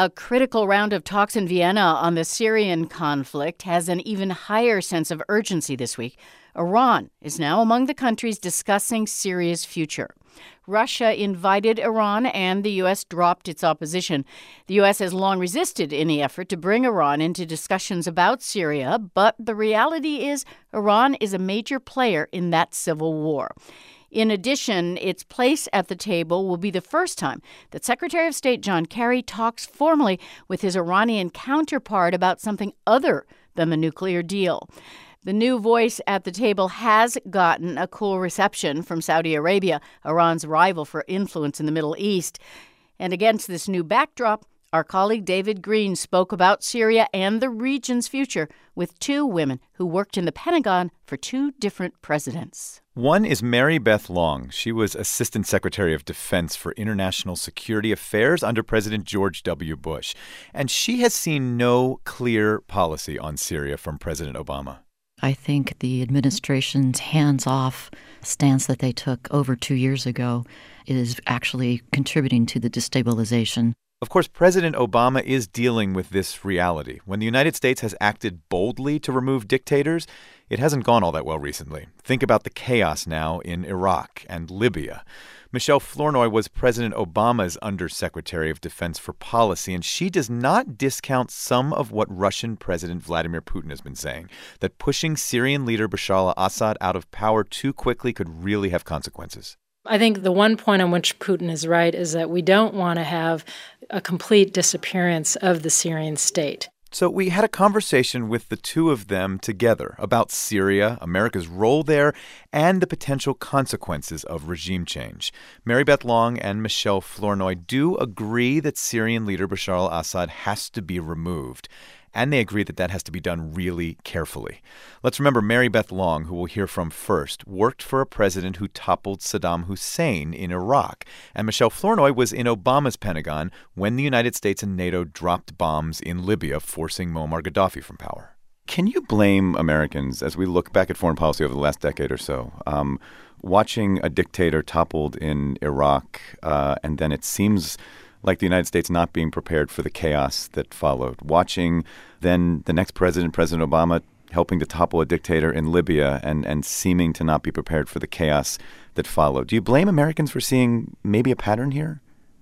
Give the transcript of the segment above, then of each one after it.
A critical round of talks in Vienna on the Syrian conflict has an even higher sense of urgency this week. Iran is now among the countries discussing Syria's future. Russia invited Iran, and the U.S. dropped its opposition. The U.S. has long resisted any effort to bring Iran into discussions about Syria, but the reality is Iran is a major player in that civil war. In addition, its place at the table will be the first time that Secretary of State John Kerry talks formally with his Iranian counterpart about something other than the nuclear deal. The new voice at the table has gotten a cool reception from Saudi Arabia, Iran's rival for influence in the Middle East. And against this new backdrop, our colleague David Green spoke about Syria and the region's future with two women who worked in the Pentagon for two different presidents. One is Mary Beth Long. She was Assistant Secretary of Defense for International Security Affairs under President George W. Bush. And she has seen no clear policy on Syria from President Obama. I think the administration's hands-off stance that they took over 2 years ago is actually contributing to the destabilization. Of course, President Obama is dealing with this reality. When the United States has acted boldly to remove dictators, it hasn't gone all that well recently. Think about the chaos now in Iraq and Libya. Michelle Flournoy was President Obama's Undersecretary of Defense for Policy, and she does not discount some of what Russian President Vladimir Putin has been saying, that pushing Syrian leader Bashar al-Assad out of power too quickly could really have consequences. I think the one point on which Putin is right is that we don't want to have a complete disappearance of the Syrian state. So we had a conversation with the two of them together about Syria, America's role there, and the potential consequences of regime change. Mary Beth Long and Michelle Flournoy do agree that Syrian leader Bashar al-Assad has to be removed. And they agree that that has to be done really carefully. Let's remember Mary Beth Long, who we'll hear from first, worked for a president who toppled Saddam Hussein in Iraq. And Michelle Flournoy was in Obama's Pentagon when the United States and NATO dropped bombs in Libya, forcing Muammar Gaddafi from power. Can you blame Americans, as we look back at foreign policy over the last decade or so, watching a dictator toppled in Iraq, and then it seems like the United States not being prepared for the chaos that followed, watching then the next president, President Obama, helping to topple a dictator in Libya and seeming to not be prepared for the chaos that followed? Do you blame Americans for seeing maybe a pattern here?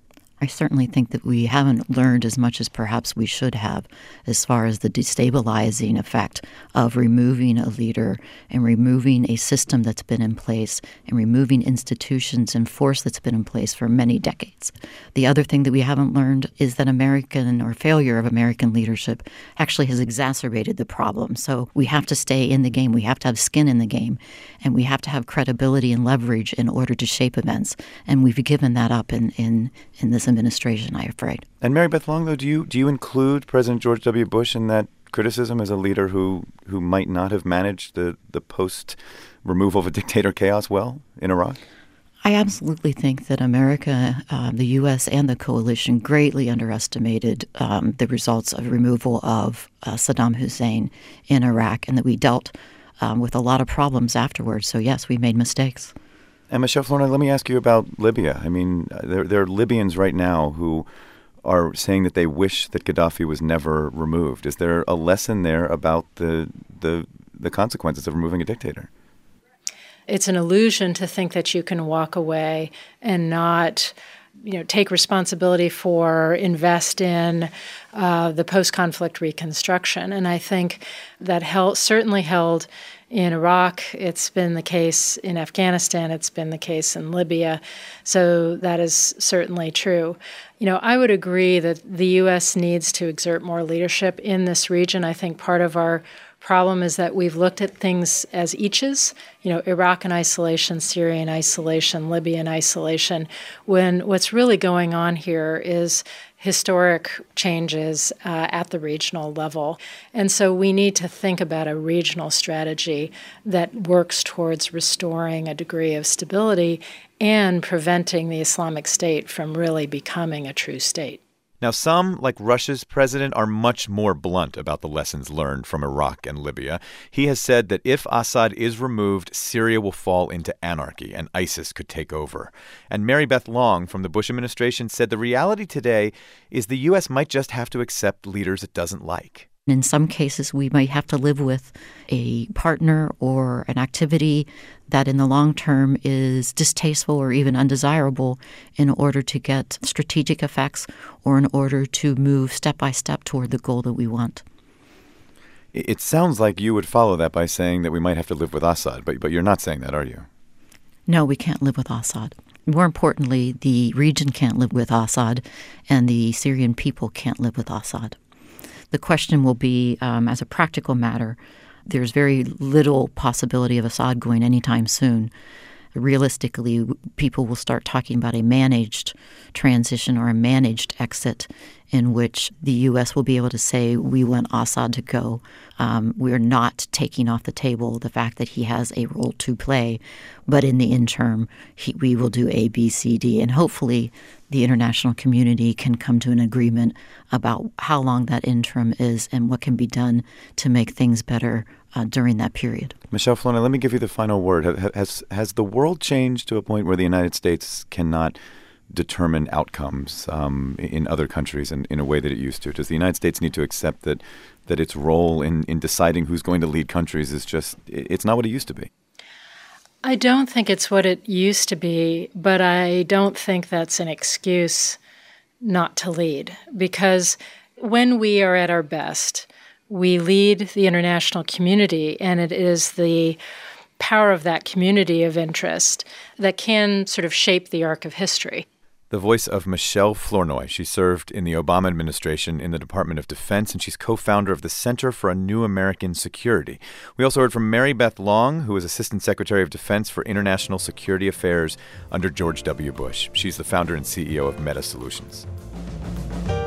I certainly think that we haven't learned as much as perhaps we should have as far as the destabilizing effect of removing a leader and removing a system that's been in place and removing institutions and force that's been in place for many decades. The other thing that we haven't learned is that failure of American leadership actually has exacerbated the problem. So we have to stay in the game. We have to have skin in the game. And we have to have credibility and leverage in order to shape events. And we've given that up in this administration, I'm afraid. And Mary Beth Long, though, do you include President George W. Bush in that criticism as a leader who might not have managed the post-removal of a dictator chaos well in Iraq? I absolutely think that America, the U.S. and the coalition greatly underestimated the results of removal of Saddam Hussein in Iraq, and that we dealt with a lot of problems afterwards. So, yes, we made mistakes. And Michelle Flournoy, let me ask you about Libya. I mean, there are Libyans right now who are saying that they wish that Gaddafi was never removed. Is there a lesson there about the consequences of removing a dictator? It's an illusion to think that you can walk away and not take responsibility for, invest in the post-conflict reconstruction. And I think that certainly held in Iraq. It's been the case in Afghanistan. It's been the case in Libya. So that is certainly true. I would agree that the U.S. needs to exert more leadership in this region. I think part of our problem is that we've looked at things as eaches, Iraq in isolation, Syria in isolation, Libya in isolation, when what's really going on here is historic changes at the regional level. And so we need to think about a regional strategy that works towards restoring a degree of stability and preventing the Islamic State from really becoming a true state. Now, some, like Russia's president, are much more blunt about the lessons learned from Iraq and Libya. He has said that if Assad is removed, Syria will fall into anarchy and ISIS could take over. And Mary Beth Long from the Bush administration said the reality today is the U.S. might just have to accept leaders it doesn't like. In some cases, we might have to live with a partner or an activity that in the long term is distasteful or even undesirable in order to get strategic effects or in order to move step by step toward the goal that we want. It sounds like you would follow that by saying that we might have to live with Assad, but you're not saying that, are you? No, we can't live with Assad. More importantly, the region can't live with Assad, and the Syrian people can't live with Assad. The question will be, as a practical matter, there's very little possibility of Assad going anytime soon. Realistically, people will start talking about a managed transition or a managed exit in which the U.S. will be able to say, we want Assad to go. We're not taking off the table the fact that he has a role to play, but in the interim, we will do A, B, C, D. And hopefully the international community can come to an agreement about how long that interim is and what can be done to make things better during that period. Michelle Flournoy, let me give you the final word. Has the world changed to a point where the United States cannot determine outcomes in other countries in a way that it used to? Does the United States need to accept that its role in deciding who's going to lead countries is just, it's not what it used to be? I don't think it's what it used to be, but I don't think that's an excuse not to lead. Because when we are at our best, we lead the international community, and it is the power of that community of interest that can sort of shape the arc of history. The voice of Michelle Flournoy. She served in the Obama administration in the Department of Defense, and she's co-founder of the Center for a New American Security. We also heard from Mary Beth Long, who was Assistant Secretary of Defense for International Security Affairs under George W. Bush. She's the founder and CEO of Meta Solutions.